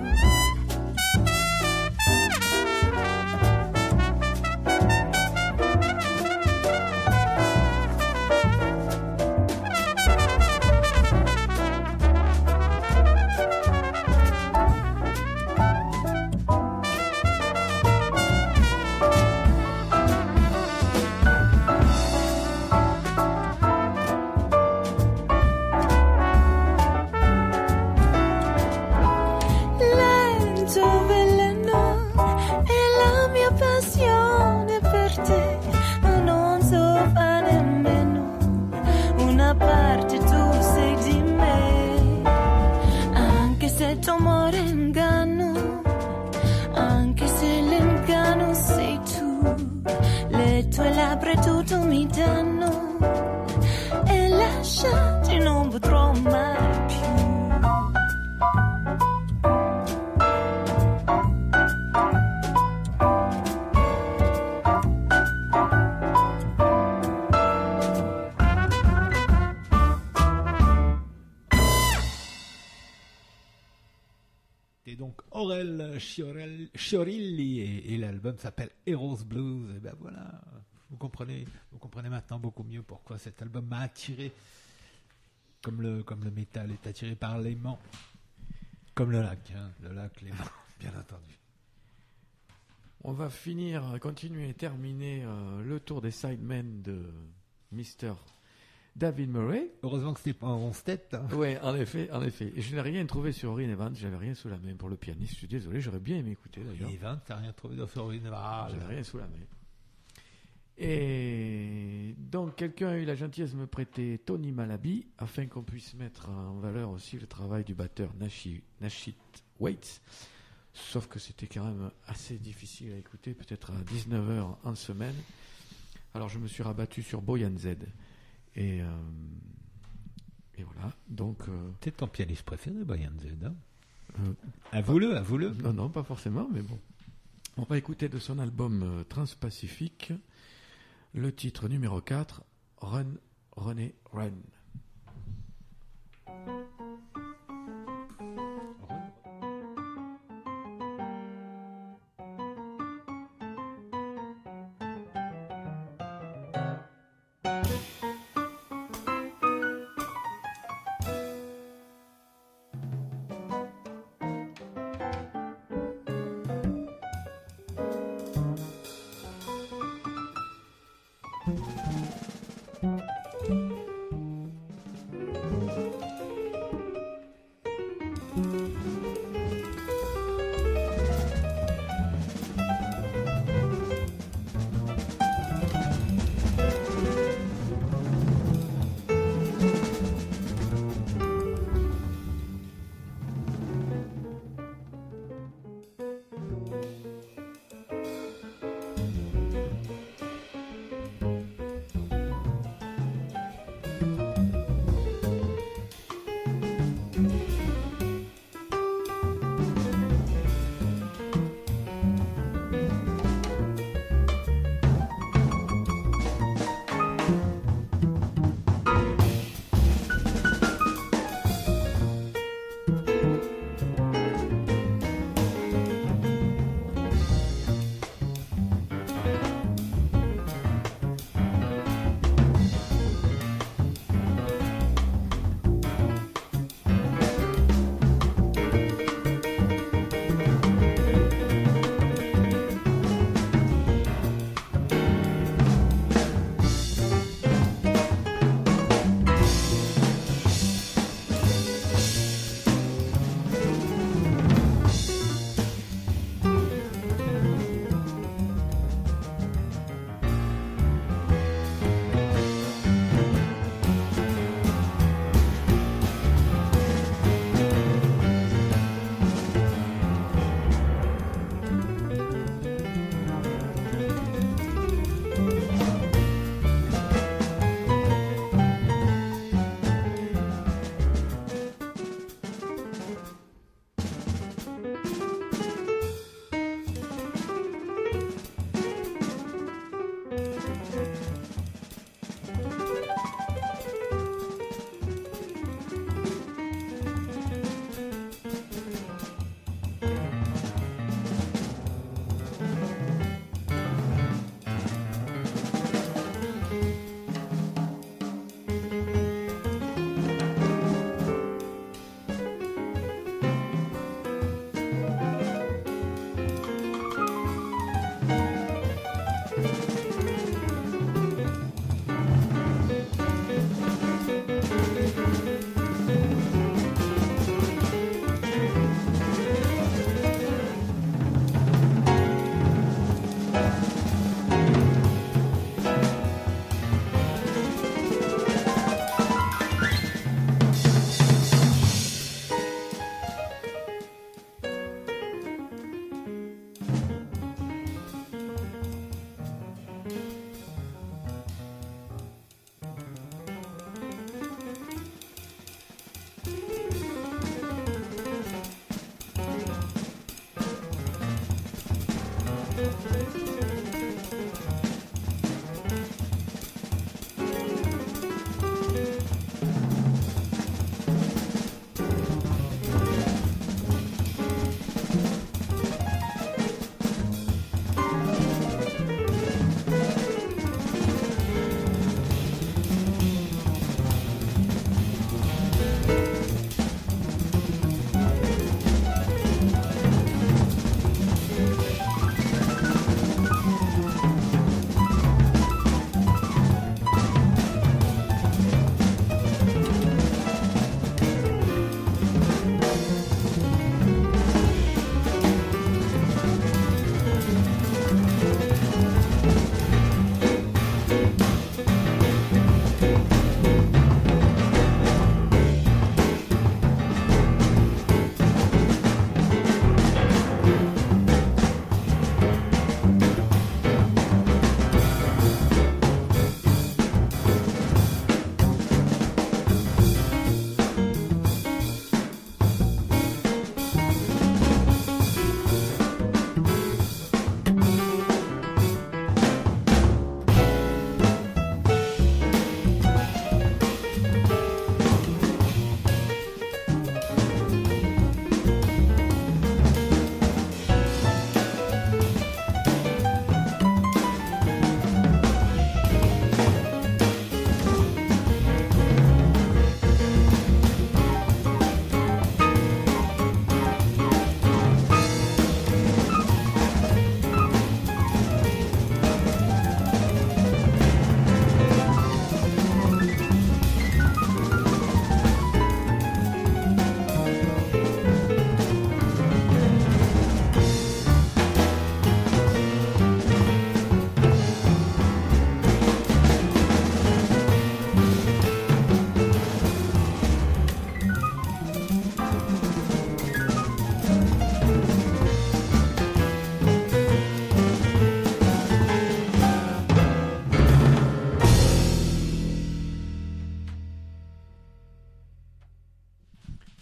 Tutto mi danno, e lasciarti non potrò mai più. Et donc Aurel Sciorilli et l'album s'appelle Heroes Blues. Et ben voilà. Vous comprenez maintenant beaucoup mieux pourquoi cet album m'a attiré, comme le métal est attiré par l'aimant, comme le lac, l'aimant, bien entendu. On va continuer et terminer le tour des sidemen de Mr. David Murray. Heureusement que c'était pas en 11 têtes. Hein. Oui, en effet. Et je n'ai rien trouvé sur Orrin Evans, j'avais rien sous la main pour le pianiste, je suis désolé, j'aurais bien aimé écouter d'ailleurs. Evans, t'as rien trouvé sur Orrin Evans? J'avais rien sous la main. Et donc, quelqu'un a eu la gentillesse de me prêter Tony Malaby afin qu'on puisse mettre en valeur aussi le travail du batteur Nashit Waits. Sauf que c'était quand même assez difficile à écouter, peut-être à 19h en semaine. Alors, je me suis rabattu sur Boyan Z. Et voilà. Donc, c'est ton pianiste préféré, Boyan Z. Hein avoue-le. Non, pas forcément, mais bon. On va écouter de son album Transpacifique. Le titre numéro 4, Run, René, Run.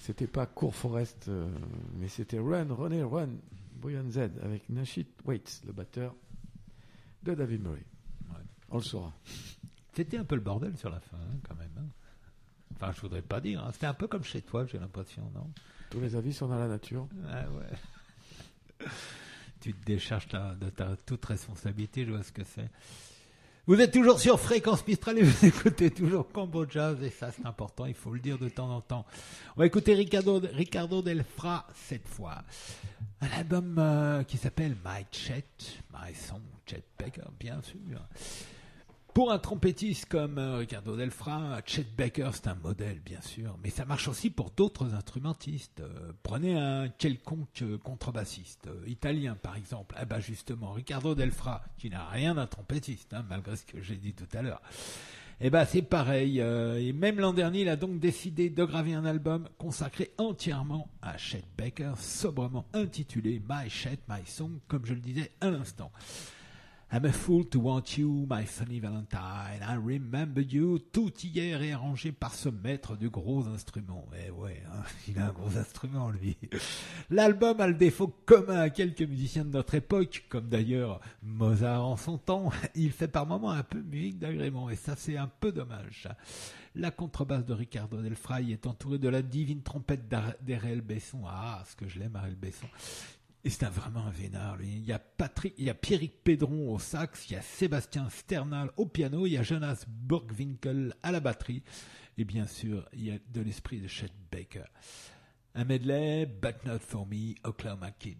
C'était pas Court Forest, mais c'était Run, Runner, Run, Brian Z avec Nashit Waits, le batteur de David Murray. Ouais. On le saura. C'était un peu le bordel sur la fin, hein, quand même. Hein. Enfin, je voudrais pas dire. Hein. C'était un peu comme chez toi, j'ai l'impression, non? Tous les avis sont dans la nature. Ah ouais. Tu te décharges de ta toute responsabilité, je vois ce que c'est. Vous êtes toujours sur Fréquence Mistral et vous écoutez toujours Combo Jazz, et ça c'est important, il faut le dire de temps en temps. On va écouter Ricardo Del Fra cette fois. Un album qui s'appelle My Chet, My Song, Chet Baker, bien sûr. Pour un trompettiste comme Ricardo Del Fra, Chet Baker c'est un modèle bien sûr, mais ça marche aussi pour d'autres instrumentistes. Prenez un quelconque contrebassiste italien par exemple. Ah bah justement, Ricardo Del Fra, qui n'a rien d'un trompettiste, hein, malgré ce que j'ai dit tout à l'heure. Et bah c'est pareil, et même l'an dernier il a donc décidé de graver un album consacré entièrement à Chet Baker, sobrement intitulé My Chet, My Song, comme je le disais à l'instant. I'm a fool to want you, my funny Valentine, I remember you. Tout hier est arrangé par ce maître du gros instrument. Eh ouais, hein, il a un gros instrument, lui. L'album a le défaut commun à quelques musiciens de notre époque, comme d'ailleurs Mozart en son temps. Il fait par moments un peu musique d'agrément, et ça c'est un peu dommage. La contrebasse de Ricardo Del Fra est entourée de la divine trompette d'Ariel Besson. Ah, ce que je l'aime, Ariel Besson. Et c'est vraiment un vénard, lui. Il y a Pierrick Pédron au sax, il y a Sébastien Sternal au piano, il y a Jonas Burgwinkel à la batterie, et bien sûr, il y a de l'esprit de Chet Baker. Un medley, But Not For Me, Oklahoma Kid.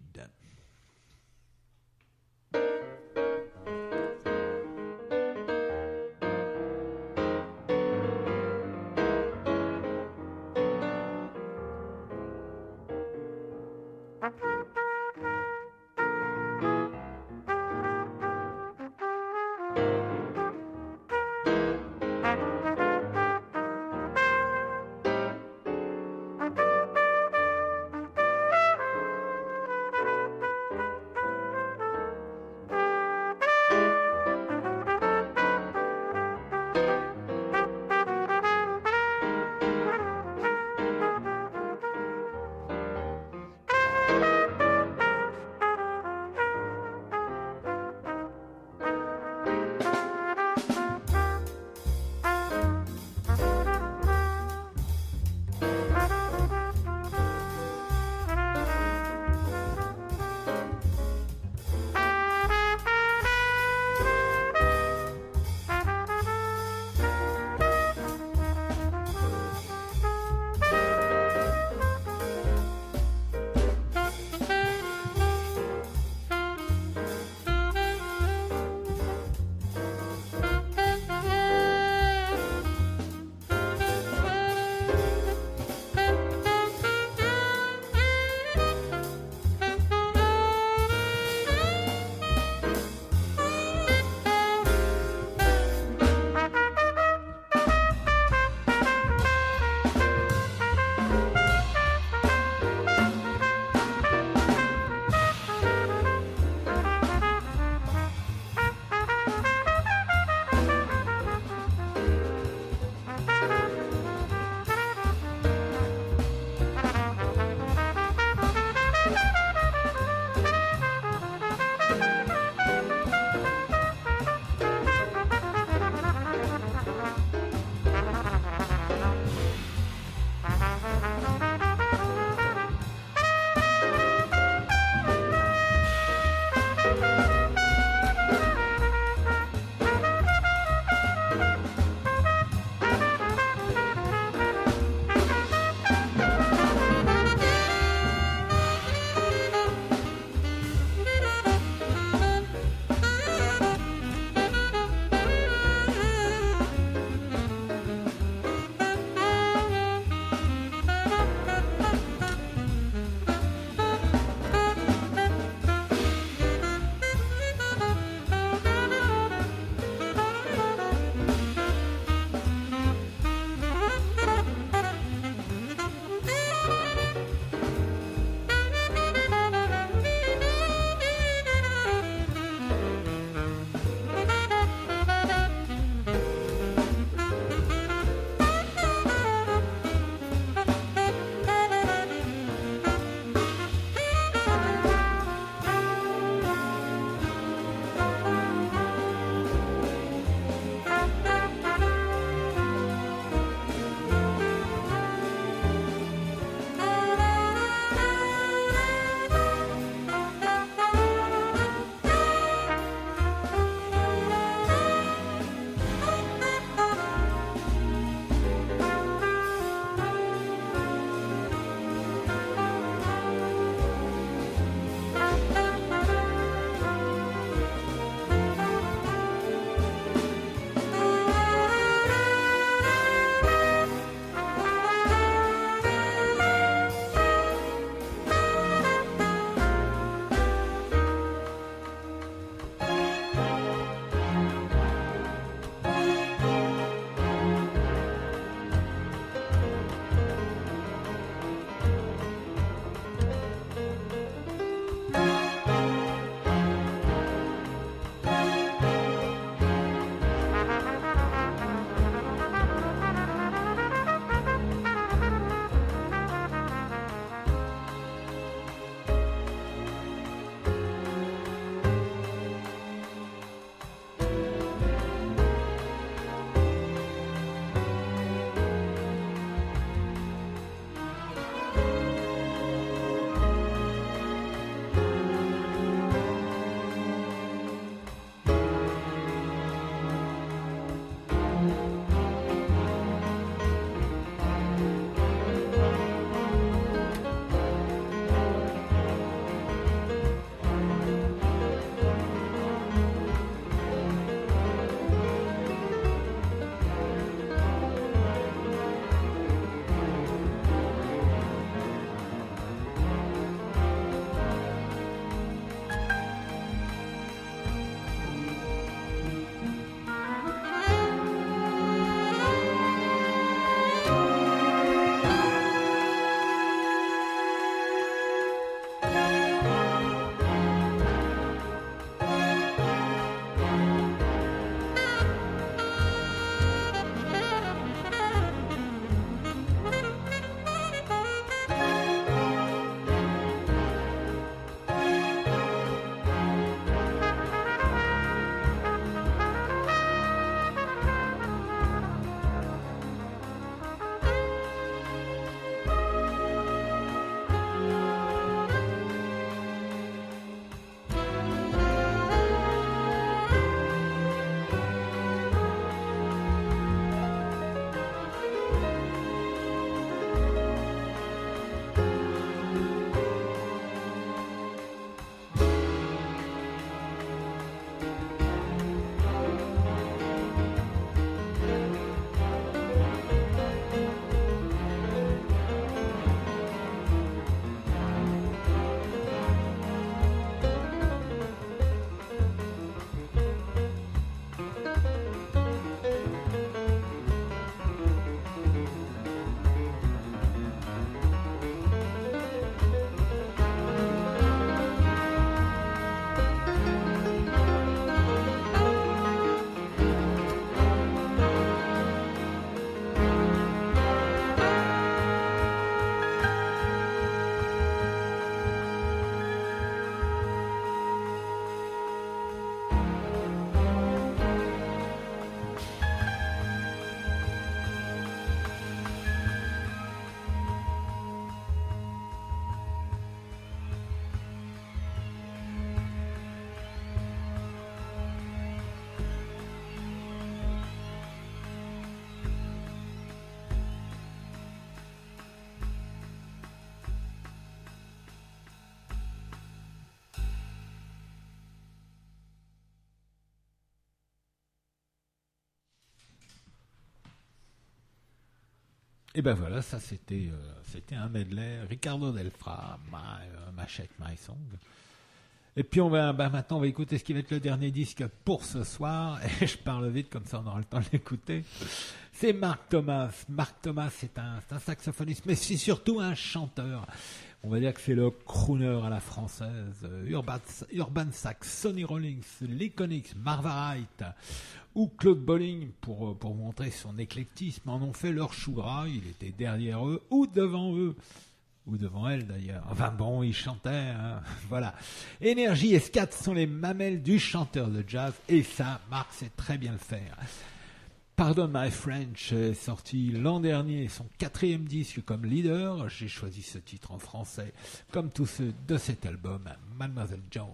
Et ben voilà, ça c'était un medley. Ricardo Delfra, Machette My Song. Et puis maintenant on va écouter ce qui va être le dernier disque pour ce soir. Et je parle vite comme ça on aura le temps de l'écouter. C'est Mark Thomas. Mark Thomas c'est un saxophoniste, mais c'est surtout un chanteur. On va dire que c'est le crooner à la française. Urban Sax, Sonny Rollins, l'Iconics, Marva Wright ou Claude Bolling, pour montrer son éclectisme, en ont fait leur chou gras. Il était derrière eux ou devant eux. Ou devant elle d'ailleurs. Enfin bon, il chantait, hein. Voilà. Énergie et scat sont les mamelles du chanteur de jazz, et ça, Marc sait très bien le faire. Pardon My French est sorti l'an dernier, son 4e disque comme leader. J'ai choisi ce titre en français, comme tous ceux de cet album, Mademoiselle Jones.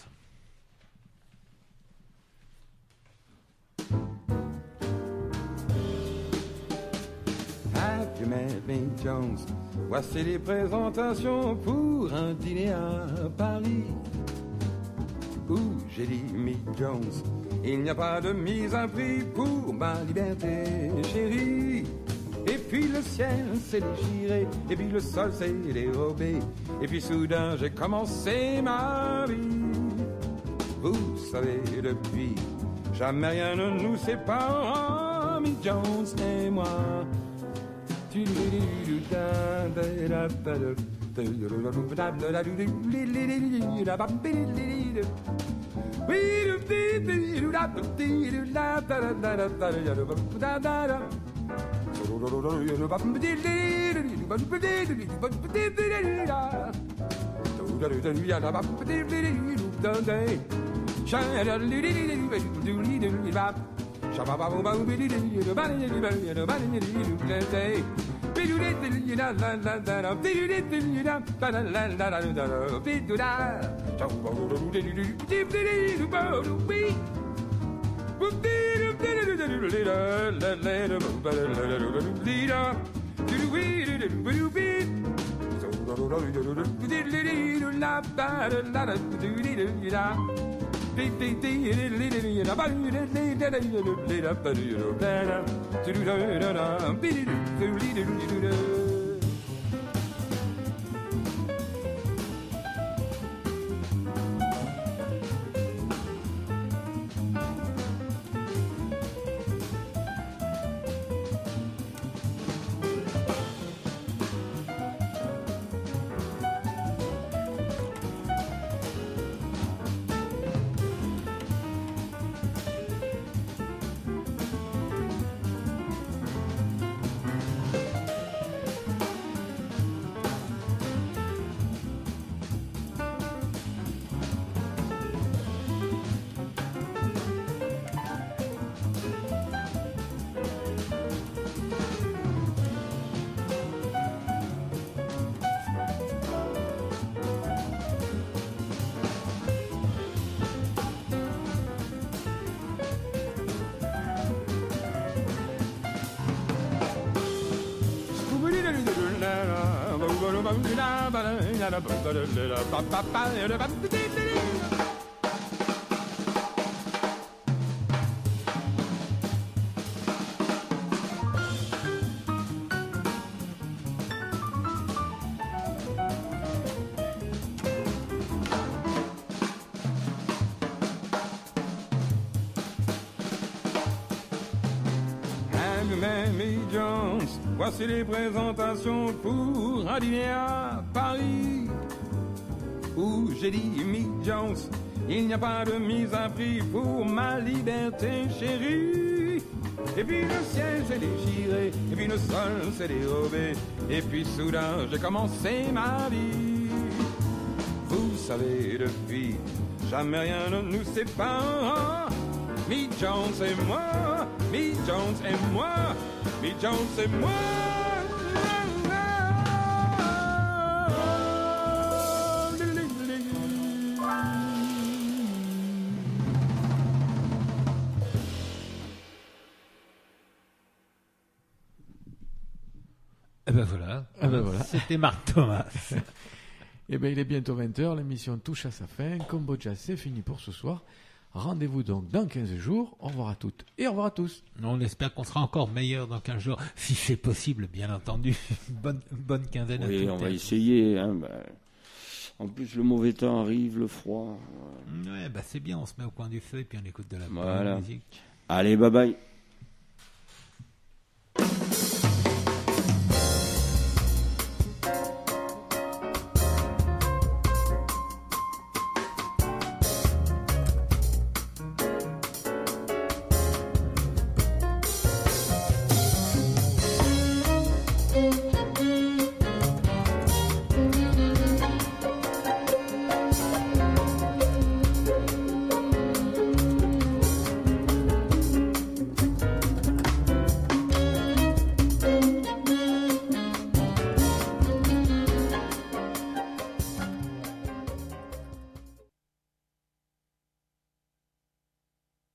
Have you met me, Jones? Voici les présentations pour un dîner à Paris. Où j'ai dit, Mick Jones, il n'y a pas de mise à prix pour ma liberté, chérie. Et puis le ciel s'est déchiré, et puis le sol s'est dérobé, et puis soudain j'ai commencé ma vie. Vous savez, depuis, jamais rien ne nous sépare, Mick Jones et moi. Mamie Jones, voici les présentations pour un dîner à Paris. Où j'ai dit, Mick Jones, il n'y a pas de mise à prix pour ma liberté, chérie. Et puis le ciel s'est déchiré, et puis le sol s'est dérobé, et puis soudain j'ai commencé ma vie. Vous savez, depuis, jamais rien ne nous sépare. Mick Jones et moi, Mick Jones et moi, Mick Jones et moi. Et ben voilà, c'était Marc Thomas. Et ben il est bientôt 20h, l'émission touche à sa fin. Combo Jazz, c'est fini pour ce soir. Rendez-vous donc dans 15 jours. Au revoir à toutes et au revoir à tous. On espère qu'on sera encore meilleur dans 15 jours, si c'est possible, bien entendu. Bonne quinzaine à tous. Oui, on va essayer. Hein, en plus, le mauvais temps arrive, le froid. Ouais, c'est bien, on se met au coin du feu et puis on écoute de la Voilà. bonne musique. Allez, bye bye.